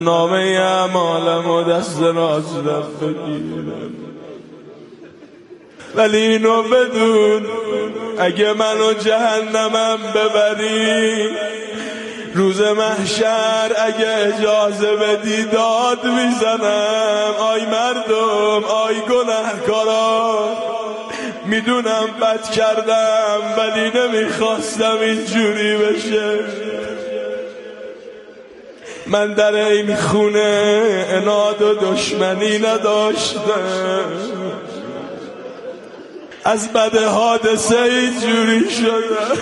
نامه اعمالم و دست راستم بگیرم، ولی اینو بدون اگه منو جهنمم ببری، روز محشر اگه اجازه بدی داد میزنم. آی مردم، آی گناهکاران، میدونم بد کردم ولی نمیخواستم اینجوری بشه. من در این خونه عناد و دشمنی نداشتم، از بد حادثه اینجوری شدم.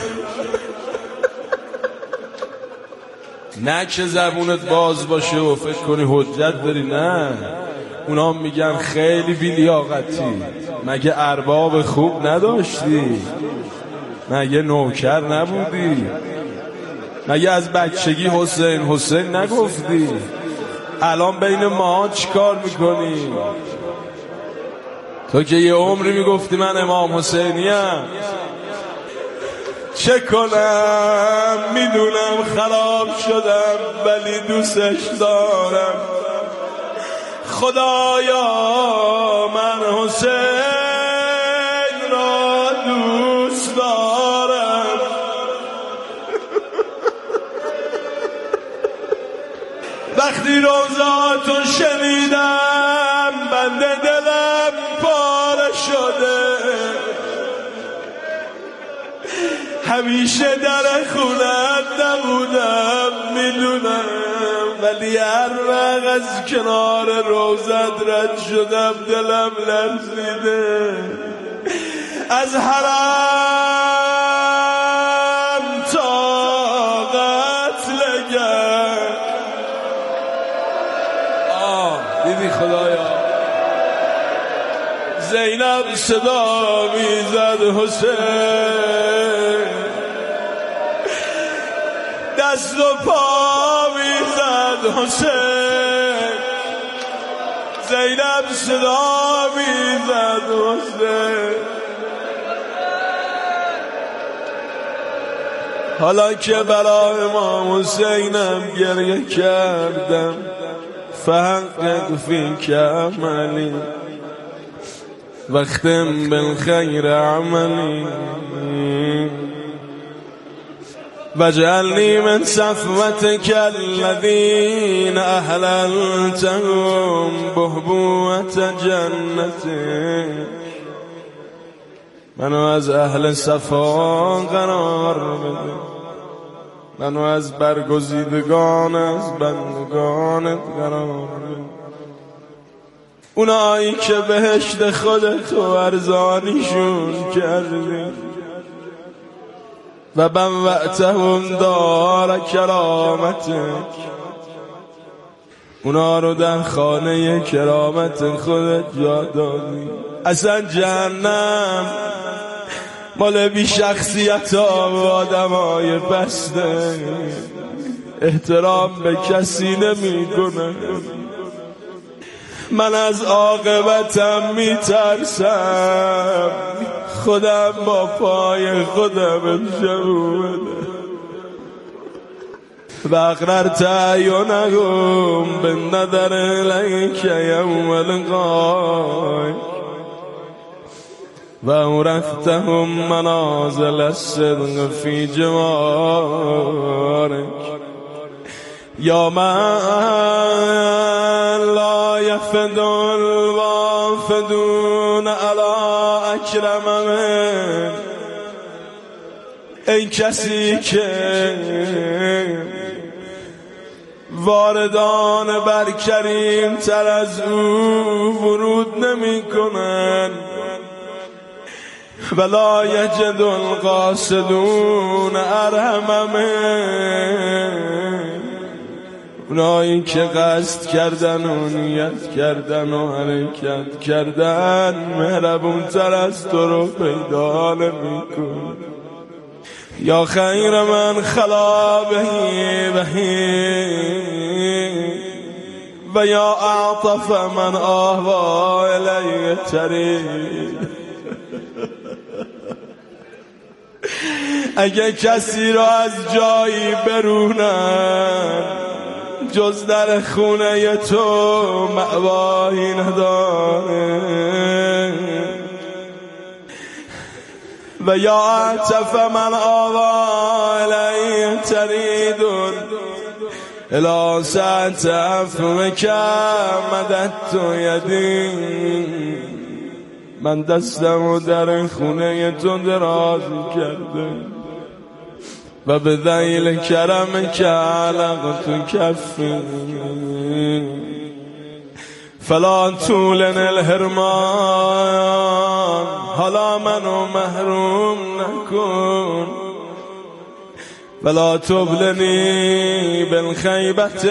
نه که زبونت باز باشه و فکر کنی حجت داری، نه. اونا میگن خیلی بی‌لیاقتی. مگه ارباب خوب نداشتی؟ مگه نوکر نبودی؟ مگه از بچگی حسین حسین نگفتی؟ الان بین ما چی کار میکنی؟ تو که یه عمری میگفتی من امام حسینیم. چه کنم؟ میدونم خراب شدم ولی دوستش دارم. خدایا من حسین را دوست دارم. وقتی روزاتو شنیدم بنده دلم پاره شده. همیشه در خونت نبودم میدونم، ولی هر وقت از کنار روزت رد شدم دلم لرزیده. از حرم تا قتلگاه. دیدی خدایا زینب صدا میزد حسین، دست و پا میزد حسین. زینب صدا میزد حسین. حالا که برای امام حسینم گریه کردم، فحقق فیک عملی واختم بالخیر عملی واجعلنی من صفوتک الذین احللتهم بهبوة جنتی. منو از اهل صفا قرار بده، منو از برگزیدگان از بندگانت قرار بده. اونایی که بهشت خودتو ارزانیشون کردی و بوأتهم دار کرامتک، اونا رو در خانه کرامت خودت جا دادی. اصلا جهنم مال بی شخصیت ها و آدم های بسته، احترام به کسی نمی کنه. من از عاقبتم میترسم، خودم با پای خودم امشب و اقررت اعینهم بالنظر الیک یوم القیامة و اورثتهم منازل الصدق فی جوارک. یا من لا یفد الوافدون علی اکرم من. ای کسی که واردان بر کریم تر از او ورود نمی کنن، ولا یجد القاصدون ارحم من. اونایی که قصد کردن و نیت کردن و حرکت کردن مهربون تر از تو رو پیدا نمی کن. یا خیر من خلا بهی و یا اعطف من آهوا الی طریق. اگه کسی را از جایی برونن جز در خونه تو مأوایی نداره و یا اعتف من آوا الی ترید الی ساعت عفوک مددت یدی من دستمو در خونه تو دراز کرده و به ذیل کرمک علقت کفی فلا طولن الحرمان حالا منو محروم نکن ولا تبلنی بالخیبت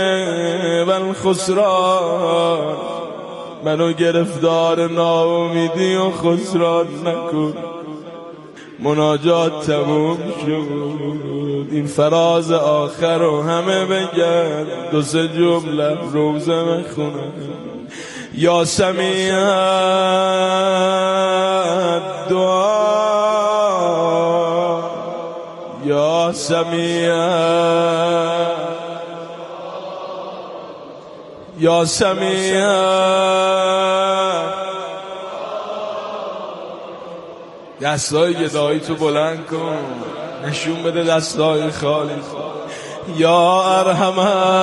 والخسران منو گرفتار ناامیدی و خسران نکن. مناجات تموم شد، این فراز آخر رو همه بگن، دو سه جمله روزه مخونم. یا سمیع دعا، یا سمیع، یا سمیع دستای گدایی تو بلند کن، نشون بده دستای خالی. یا ارحم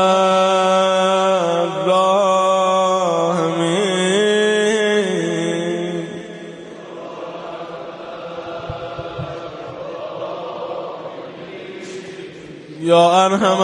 الراحمین، یا ارحم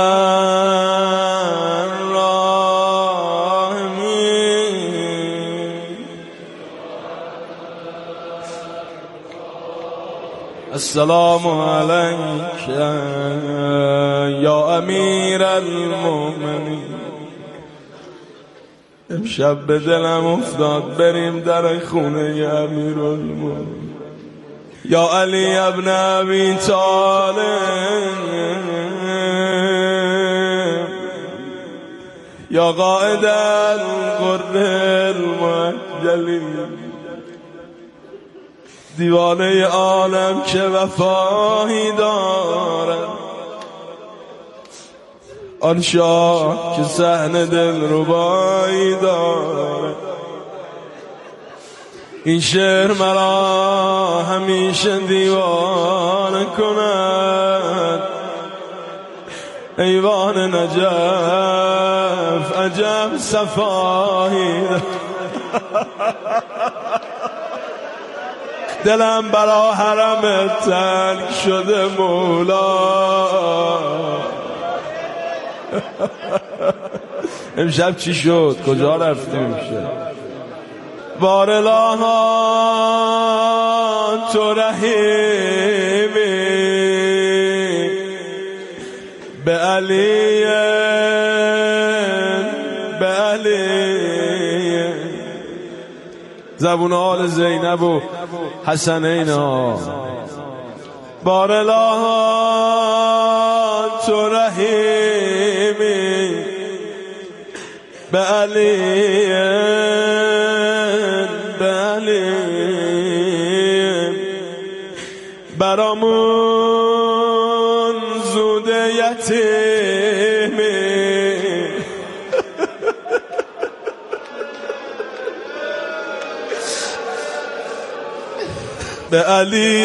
السلام علیک یا امیر المؤمنین. امشب به دلم افتاد بریم در خونه امیر المؤمنین. یا علی ابن ابی طالب، یا قائد الغر المعجلین، دیوانه عالم که وفایی دارد، آن شاه که صحن دلربایی دارد. این شعر مرا همیشه دیوانه کند. ایوان نجف عجب صفایی دلم برا حرم تنگ شده مولا. امشب چی شد؟ کجا رفتیم امشب؟ بار الها تو رحیمی به علی، به علی. زبون آل زینب و حسنین ها. بار الها تو رحیمی به علی، به علی. برامون زود یتیمی به علی،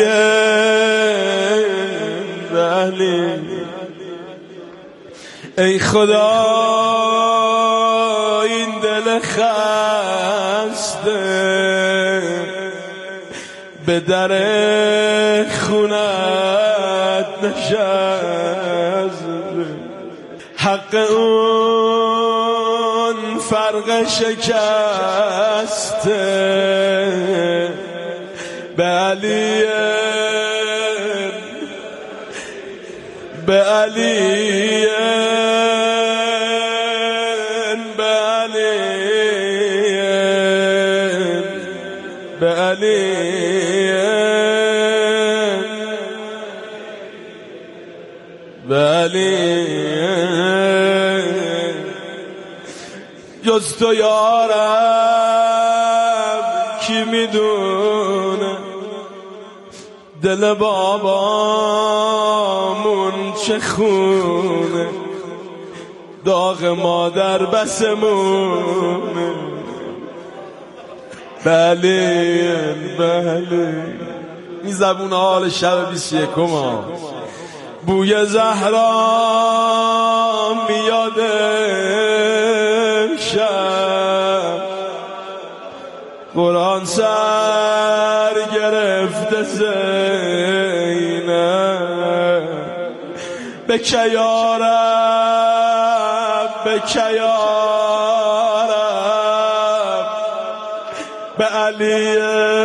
به علی. ای خدا این دل خسته به در خونت نشسته، حق اون فرق شکسته به علی، به علی، به علی، به علی، به علی. جز تو یا رب کی میدونه دل بابامون چه خونه. داغ مادر بسمونه. بله این زبون حال شب 21 بوی زهرا میاد شب، قرآن سر گرفته زینب، به کیارب به کیارب به علی،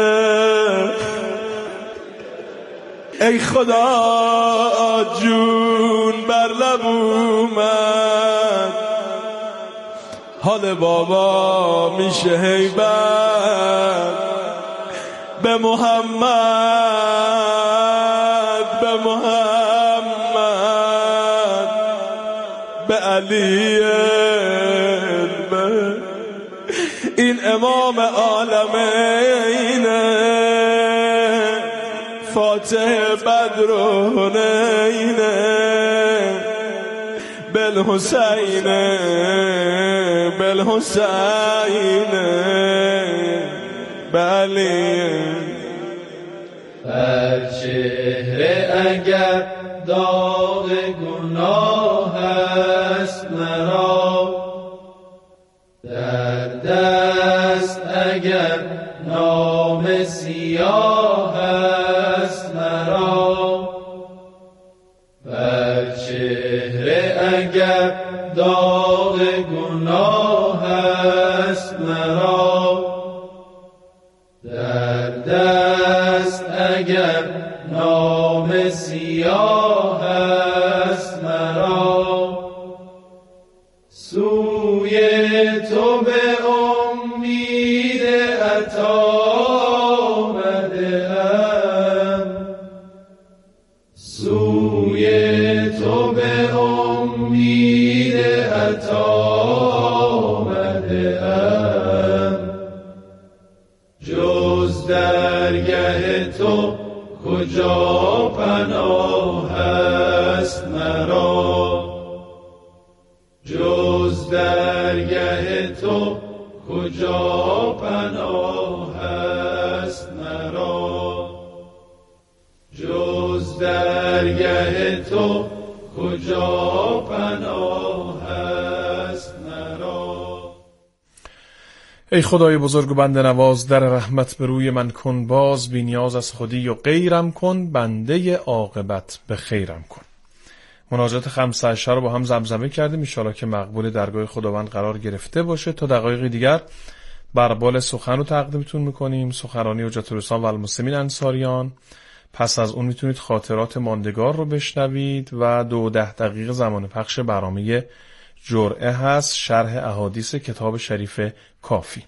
ای خدا جون بر لب اومد، حال بابا میشه هیبت، به محمد به محمد به علی. این امام عالمینه، فاتح بدر و حنینه، بالحسینه بالحسینه بله. بر چهره اگر داغ گناه است مرا، در دست اگر نام سیاه است مرا، بر چهره اگر داغ گناه است مرا، در دست اگر نام سیاه است مرا، سوی تو به امید عطا آمده‌ام، سوی تو به امید عطا آمده‌ام، جز درگه تو کجا پناه است مرا، جز درگه تو کجا پناه است مرا، جز درگه تو کجا پناه است مرا. ای خدای بزرگ و بنده نواز، در رحمت به روی من کن باز، بی نیاز از خودی و غیرم کن، بنده عاقبت به خیرم کن. مناجات 5 اشعار رو با هم زمزمه کردیم، ان شاءالله که مقبول درگاه خداوند قرار گرفته باشه. تا دقایق دیگر بربال سخن رو تقدیمتون میکنیم، سخنرانی حجت الاسلام و المسلمین انصاریان. پس از اون میتونید خاطرات ماندگار رو بشنوید و 2-10 دقیقه زمان پخش برنامه جرعه هست، شرح احادیث کتاب شریف کافی.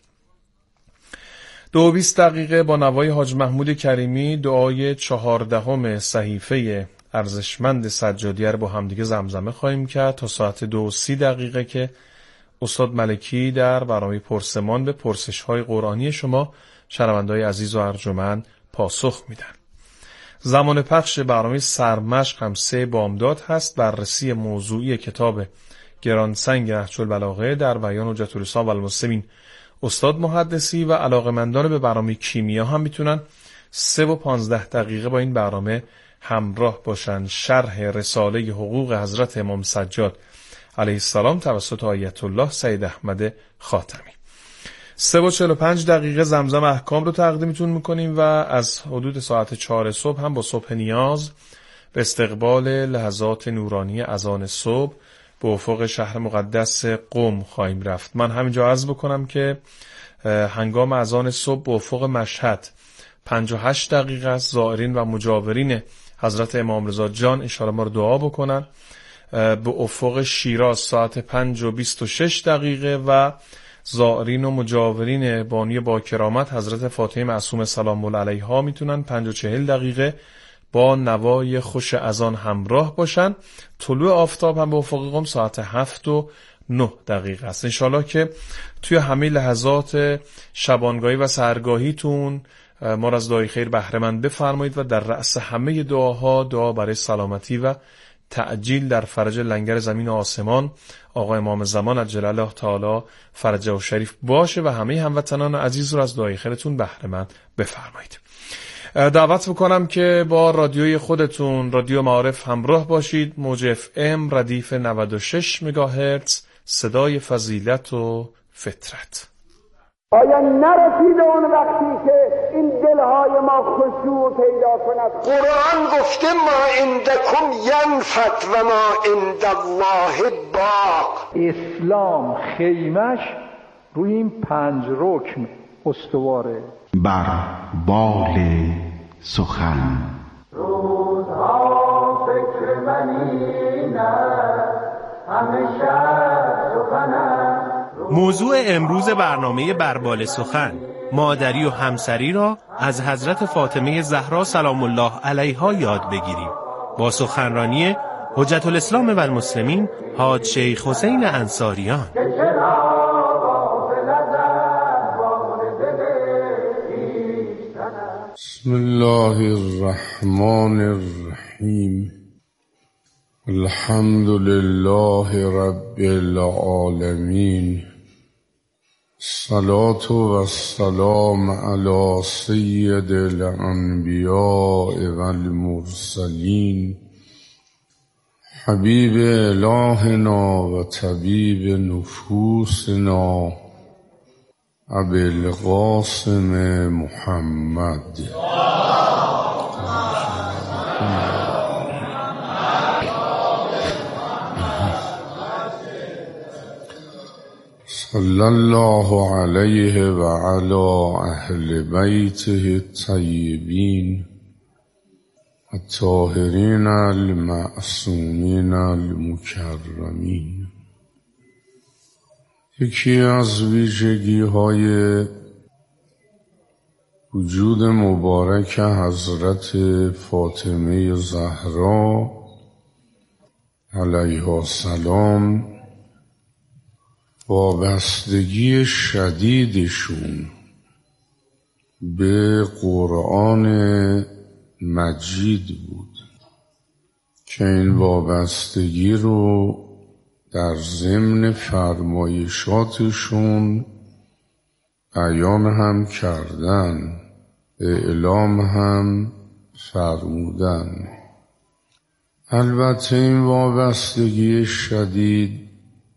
2-20 دقیقه با نوای حاج محمود کریمی دعای 14 صحیفه ارزشمند سجادیه رو با همدیگه زمزمه خواهیم کرد تا ساعت 2:30 دقیقه که استاد ملکی در برنامه پرسمان به پرسش‌های قرآنی شما شنونده‌های عزیز و ارجمند پاسخ میدن. زمان پخش برنامه سرمشق هم 3 بامداد هست، بررسی موضوعی کتاب گرانسنگ نهج البلاغه در بیان حجت الاسلام و المسلمین استاد محدثی و علاقه‌مندان به برنامه کیمیا هم میتونن 3:15 دقیقه با این برنامه همراه باشند. شرح رساله حقوق حضرت امام سجاد علیه السلام توسط آیت الله سید احمد خاتمی. 3:45 دقیقه زمزم احکام رو تقدیمتون میکنیم و از حدود ساعت 4 صبح هم با صبح نیاز به استقبال لحظات نورانی اذان صبح به افق شهر مقدس قم خواهیم رفت. من همینجا عرض بکنم که هنگام اذان صبح به افق مشهد 58 دقیقه است. زائرین و مجاورین حضرت امام رضا جان انشاءالله ما رو دعا بکنن. به افق شیراز ساعت 5:26 دقیقه و زائرین و مجاورین بانی با کرامت حضرت فاطمه معصومه سلام الله علیها میتونن 5:40 دقیقه با نوای خوش اذان همراه باشن. طلوع آفتاب هم به افق قم ساعت 7:09 دقیقه است. انشالله که توی همه لحظات شبانگاهی و سحرگاهیتون ما را از دعای خیر بهره مند بفرمایید و در رأس همه دعاها دعا برای سلامتی و تعجیل در فرج لنگر زمین و آسمان آقا امام زمان عجل الله تعالی فرجه و شریف باشه و همه هموطنان عزیز رو از دعای خیرتون بهره مند بفرمایید. دعوت میکنم که با رادیوی خودتون رادیو معارف همراه باشید. موج اف ام ردیف 96 مگاهرتز، صدای فضیلت و فطرت. آیا نرسیده اون وقتی که این دلهای ما خشوع پیدا کند؟ قرآن گفته ما عندکم ینفد و ما عند الله باق. اسلام خیمش روی این 5 رکن استواره. بر بال سخن روزها فکر منی نه همیشه سخنم. موضوع امروز برنامه بربال سخن، مادری و همسری را از حضرت فاطمه زهرا سلام الله علیها یاد بگیریم. با سخنرانی حجت الاسلام و المسلمین حاج شیخ حسین انصاریان. بسم الله الرحمن الرحیم. الحمد لله رب العالمین. الصلاة والسلام علی سید الانبیاء والمرسلین حبیب الهنا و طبیب نفوسنا ابی القاسم محمد. صلی الله علیه و علی اهل بیته الطیبین الطاهرین المعصومین المکرمین. یکی از ویژگی‌های وجود مبارک حضرت فاطمه زهرا علیها السلام وابستگی شدیدشون به قرآن مجید بود که این وابستگی رو در ضمن فرمایشاتشون بیان هم کردن، اعلام هم فرمودن. البته این وابستگی شدید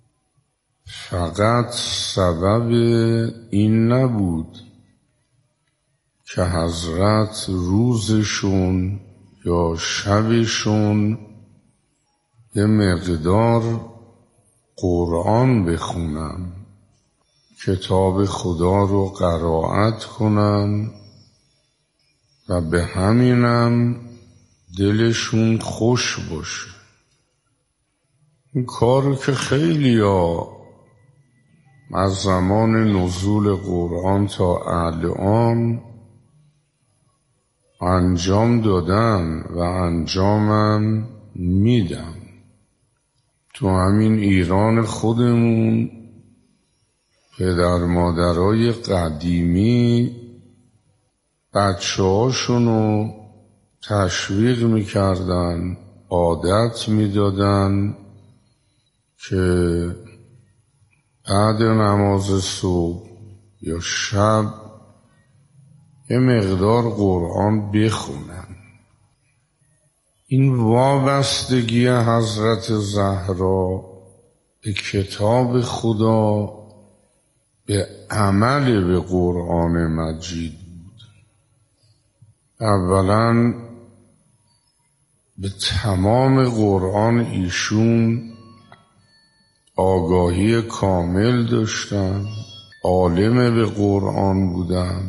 فقط سبب این نبود که حضرت روزشون یا شبشون یه مقدار قرآن بخونن، کتاب خدا رو قرائت کنن و به همینم دلشون خوش باشه. این کار که خیلی از زمان نزول قرآن تا الان انجام دادن و انجامم میدن. تو همین ایران خودمون پدر مادرای قدیمی بچه هاشونو تشویق میکردن، عادت میدادن که بعد نماز صبح یا شب یه مقدار قرآن بخونن. این وابستگی حضرت زهرا به کتاب خدا، به عمل به قرآن مجید بود. اولا به تمام قرآن ایشون آگاهی کامل داشتن، عالم به قرآن بودن،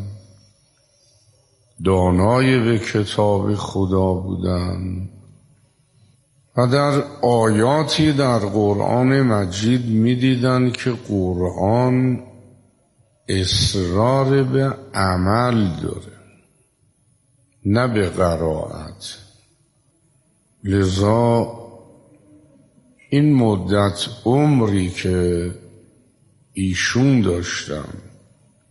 دانای به کتاب خدا بودن و در آیاتی در قرآن مجید می‌دیدن که قرآن اصرار به عمل داره، نه به قرائت. لذا این مدت عمری که ایشون داشتن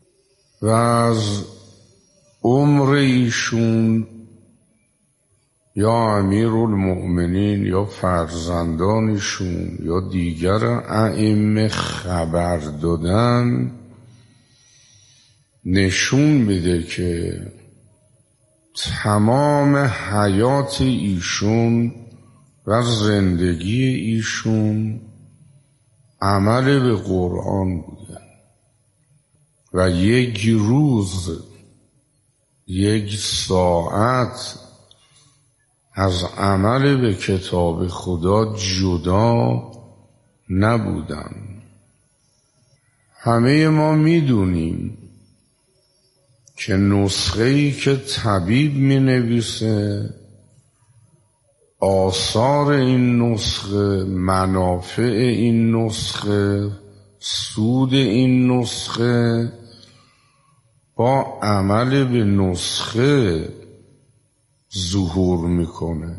و از عمر ایشون یا امیرالمؤمنین یا فرزندانشون یا دیگر ائمه خبر دادن، نشون میده که تمام حیات ایشون و زندگی ایشون عمل به قرآن بوده و یک روز، یک ساعت از عمل به کتاب خدا جدا نبودن. همه ما میدونیم که نسخه‌ای که طبیب می نویسه، آثار این نسخه، منافع این نسخه، سود این نسخه با عمل به نسخه ظهور میکنه.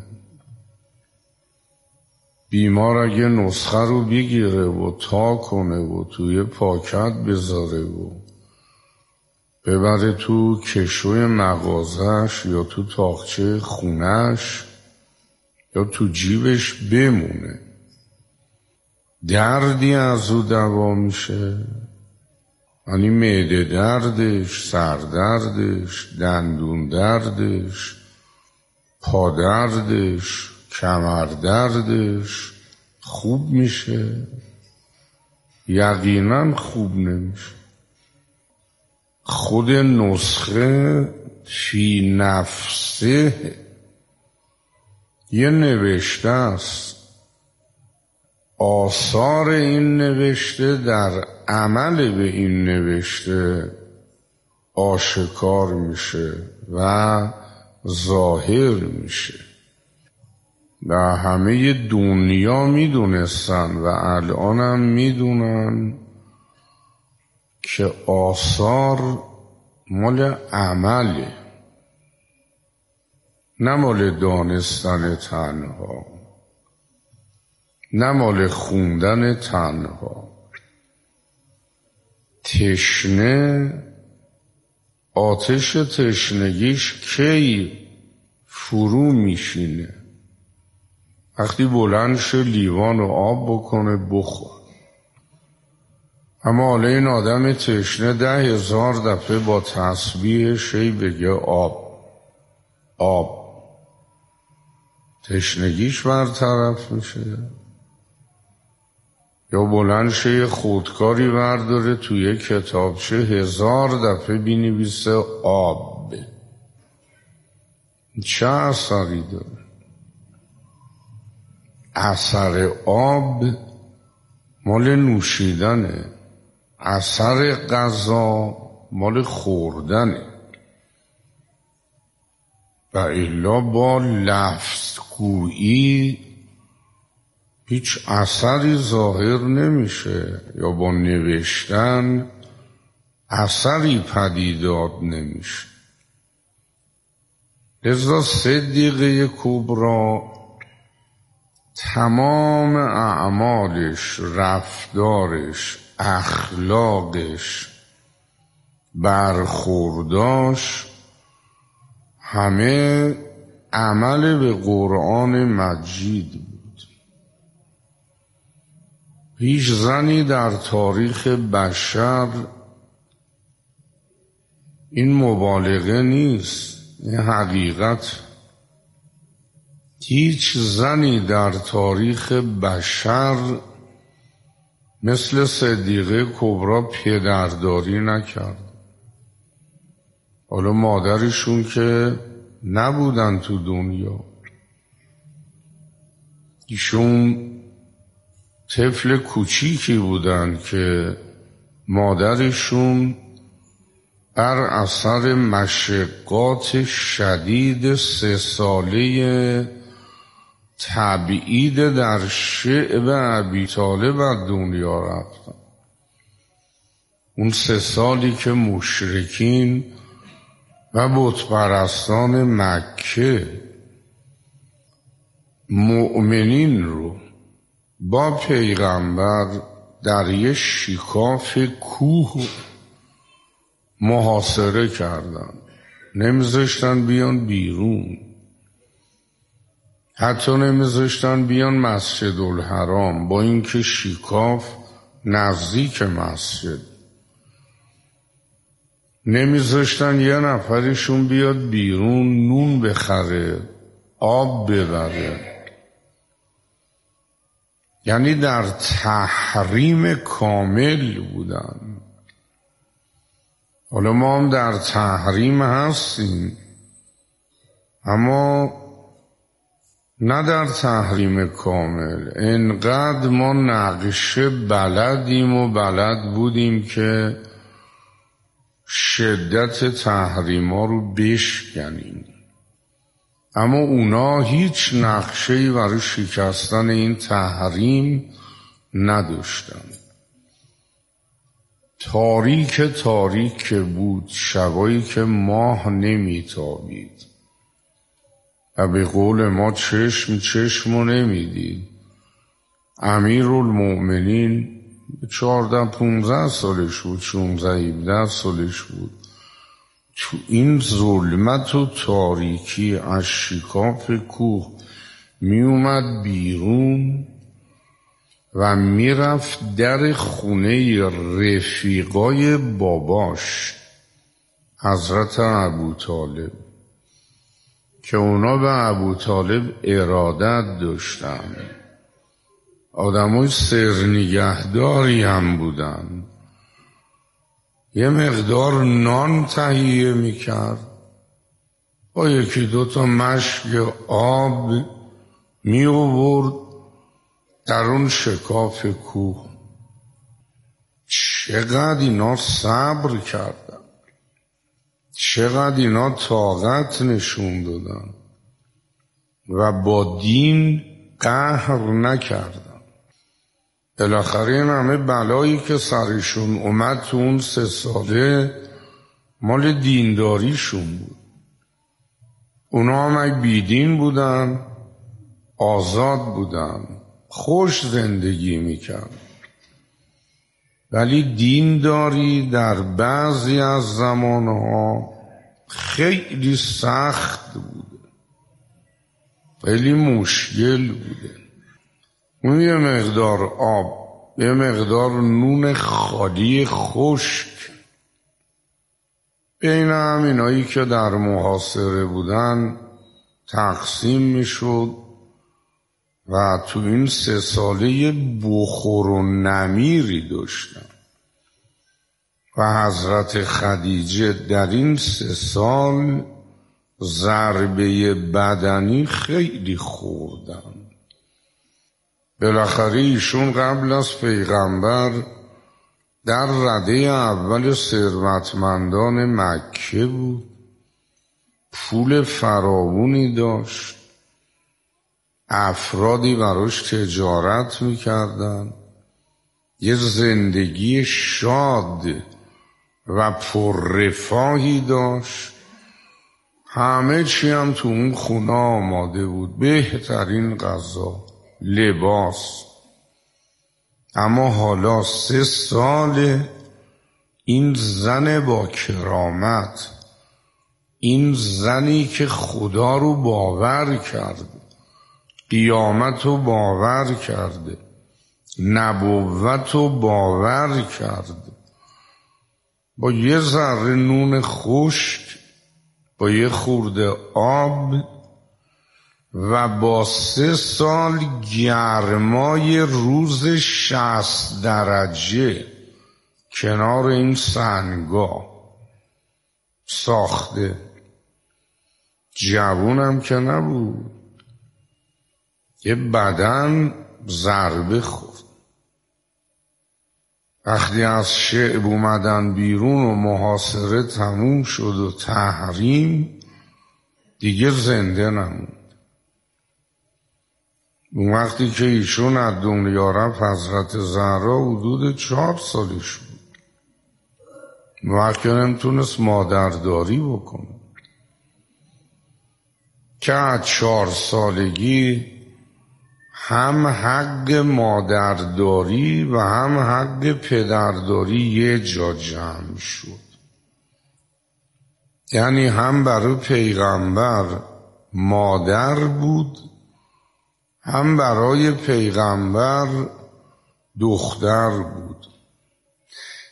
بیمار اگه نسخه رو بگیره و تا کنه و توی پاکت بذاره و ببره تو کشوی مغازش یا تو تاقچه خونش یا تو جیبش بمونه، دردی از او دوا میشه، یعنی معده دردش، سردردش، دندون دردش، پا دردش، کمر دردش خوب میشه؟ یقینا خوب نمیشه. خود نسخه فی نفسه یه نوشته است، آثار این نوشته در عمل به این نوشته آشکار میشه و ظاهر میشه و همه دنیا میدونستن و الان هم میدونن که آثار مال عمله، نه مال دانستن تنها، نه مال خوندن تنها. تشنه آتش تشنگیش کی فرو میشینه؟ وقتی بلند شه لیوان و آب بکنه بخور. اما حالا این آدم تشنه 10,000 دفعه با تسبیح شی بگه آب آب، تشنگیش برطرف میشه؟ یا بلند شه خودکاری برداره توی کتابچه 1000 دفعه بنویسه آب، چه اثری داره؟ اثر آب مال نوشیدنه، اثر غذا مال خوردنه و الا با لفظ گویی هیچ اثری ظاهر نمیشه یا با نوشتن اثری پدیدار نمیشه. لذا صدیقه کبری تمام اعمالش، رفتارش، اخلاقش، برخورداش همه عمل به قرآن مجید بود. هیچ زنی در تاریخ بشر، این مبالغه نیست، این حقیقت، هیچ زنی در تاریخ بشر مثل صدیقه کبری پدرداری نکرد. حالا مادرشون که نبودن تو دنیا، ایشون طفل کوچیکی بودن که مادرشون بر اثر مشقات شدید 3 ساله تبعید در شعب ابی طالب از دنیا رفتن. اون 3 سالی که مشرکین و بتپرستان مکه مؤمنین رو با پیغمبر در یه شکاف کوه محاصره کردن، نمیذاشتن بیان بیرون. حتی نمیذاشتن بیان مسجد الحرام، با اینکه شیکاف نزدیک مسجد. نمیذاشتن یه نفرشون بیاد بیرون نون بخره، آب ببره. یعنی در تحریم کامل بودن. حالا ما هم در تحریم هستیم، اما نه در تحریم کامل. انقدر ما نقشه بلدیم و بلد بودیم که شدت تحریما رو بشکنیم، اما اونا هیچ نقشه‌ای برای شکستن این تحریم نداشتن. تاریک که بود، شبایی که ماه نمیتابید و به قول ما چشمو نمیدید. امیرالمؤمنین 14-15 سالش بود، 16-17 سالش بود. تو این ظلمت و تاریکی از شکاف کوه می اومد بیرون و میرفت در خونه رفیقای باباش حضرت ابوطالب که اونا به ابوطالب ارادت داشتن، آدمای سرنگهداری هم بودن. یه مقدار نان تهیه میکرد با 1-2 مشک آب می آورد در اون شکاف کوه. چقدر اینا صبر کردن، چقدر اینا طاقت نشون دادن و با دین قهر نکردن. بالاخره این همه بلایی که سرشون اومد تو اون 3 ساله مال دینداریشون بود. اونا هم بیدین بودن، آزاد بودن، خوش زندگی میکرد. ولی دینداری در بعضی از زمانها خیلی سخت بوده، خیلی مشکل بوده. اون یه مقدار آب، یه مقدار نون خالی خشک بین همینایی که در محاصره بودن تقسیم میشد و تو این 3 ساله بخور و نمیری داشتن و حضرت خدیجه در این 3 سال ضربه بدنی خیلی خوردن. بالاخره ایشون قبل از پیغمبر در رده اول ثروتمندان مکه بود، پول فراوانی داشت، افرادی براش تجارت میکردن، یه زندگی شاد و پررفاهی داشت. همه چی هم تو اون خونه آماده بود، بهترین غذا، لباس. اما حالا 3 سال این زن با کرامت، این زنی که خدا رو باور کرده، قیامت رو باور کرده، نبوت رو باور کرده، با یه ذره نون خشک، با یه خورده آب و با 3 سال گرمای روز 60 درجه کنار این سنگا ساخته. جوونم که نبود، یه بدن ضربه خورد. وقتی از شعب اومدن بیرون و محاصره تموم شد و تحریم، دیگه زنده نموند. اون وقتی که ایشون از دنیا رفت حضرت زهرا حدود 4 سالش بود، وقتی نمیتونست مادرداری بکنه که از 4 سالگی هم حق مادرداری و هم حق پدرداری یه جا جمع شد. یعنی هم برای پیغمبر مادر بود هم برای پیغمبر دختر بود،